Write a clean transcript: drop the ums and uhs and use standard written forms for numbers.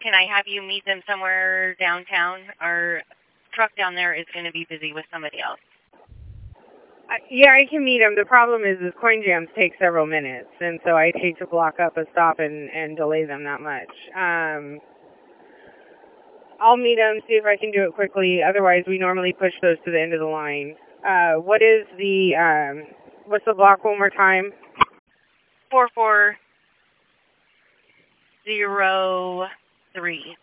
can I have you meet them somewhere downtown? Our truck down there is going to be busy with somebody else. Yeah, I can meet them. The problem is coin jams take several minutes, and so I'd hate to block up a stop and delay them that much. I'll meet them, see if I can do it quickly. Otherwise, we normally push those to the end of the line. What's the block one more time? 4403.